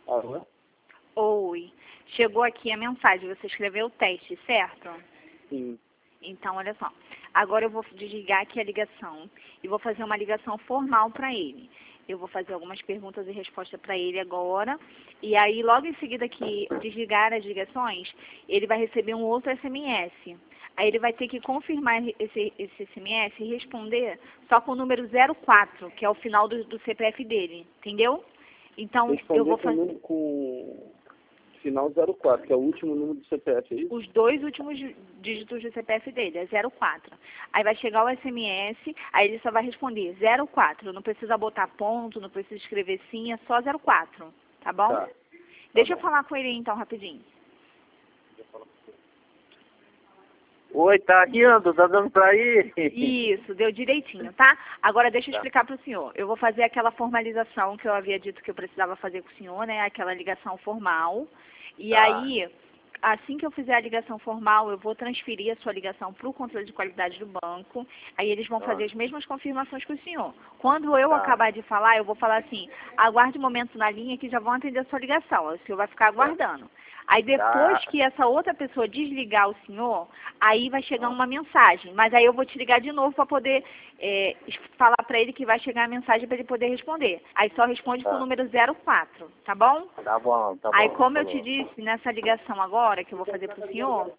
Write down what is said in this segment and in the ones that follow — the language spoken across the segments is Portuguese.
Alô? Oi. Chegou aqui a mensagem. Você escreveu o teste, certo? Sim. Então, olha só. Agora eu vou desligar aqui a ligação e vou fazer uma ligação formal para ele. Eu vou fazer algumas perguntas e respostas para ele agora. E aí, logo em seguida que desligar as ligações, ele vai receber um outro SMS. Aí ele vai ter que confirmar esse SMS e responder só com o número 04, que é o final do CPF dele. Entendeu? Então, eu vou fazer... com final 04, que é o último número do CPF, é isso? Os dois últimos dígitos do CPF dele, é 04. Aí vai chegar o SMS, aí ele só vai responder 04. Não precisa botar ponto, não precisa escrever sim, é só 04. Tá bom? Tá. Deixa eu falar com ele então, rapidinho. Oi, tá rindo, tá dando pra ir? Isso, deu direitinho, tá? Agora deixa eu explicar para o senhor. Eu vou fazer aquela formalização que eu havia dito que eu precisava fazer com o senhor, né? Aquela ligação formal. E aí, assim que eu fizer a ligação formal, eu vou transferir a sua ligação para o controle de qualidade do banco. Aí eles vão fazer as mesmas confirmações que o senhor. Quando eu acabar de falar, eu vou falar assim, aguarde um momento na linha que já vão atender a sua ligação. O senhor vai ficar aguardando. Aí depois que essa outra pessoa desligar o senhor, aí vai chegar uma mensagem. Mas aí eu vou te ligar de novo para poder falar para ele que vai chegar a mensagem para ele poder responder. Aí só responde com o número 04, tá bom? Tá bom, tá bom. Aí como eu te disse, nessa ligação agora que eu vou fazer para o senhor,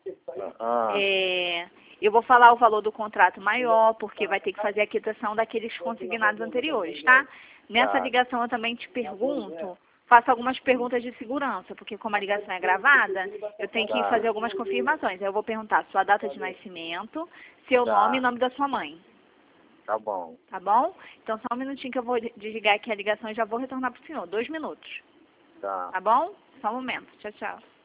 eu vou falar o valor do contrato maior, porque vai ter que fazer a quitação daqueles consignados anteriores, tá? Nessa ligação eu também te pergunto, faço algumas perguntas de segurança, porque como a ligação é gravada, eu tenho que fazer algumas confirmações. Aí eu vou perguntar sua data de nascimento, seu nome e nome da sua mãe. Tá bom. Tá bom? Então só um minutinho que eu vou desligar aqui a ligação e já vou retornar para o senhor. 2 minutos. Tá. Tá bom? Só um momento. Tchau, tchau.